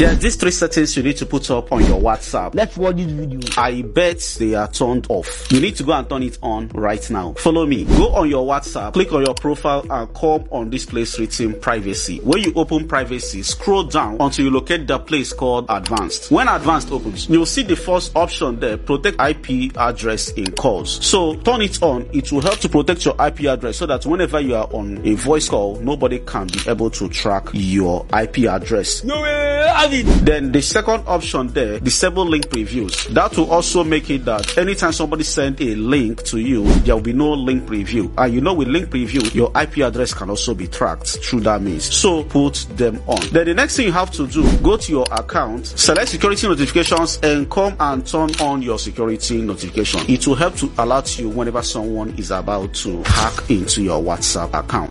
There are these 3 settings you need to put up on your WhatsApp. Let's watch this video. I bet they are turned off. You need to go and turn it on right now. Follow me. Go on your WhatsApp, click on your profile and come on this place written privacy. When you open privacy, scroll down until you locate the place called advanced. When advanced opens, you'll see the first option there, protect IP address in calls. So turn it on. It will help to protect your IP address so that whenever you are on a voice call, nobody can be able to track your IP address. No way, have it. Then the second option there, disable link previews. That will also make it that anytime somebody send a link to you, there will be no link preview. And you know with link preview, your IP address can also be tracked through that means. So put them on. Then the next thing you have to do, go to your account, select security notifications and come and turn on your security notification. It will help to alert you whenever someone is about to hack into your WhatsApp account.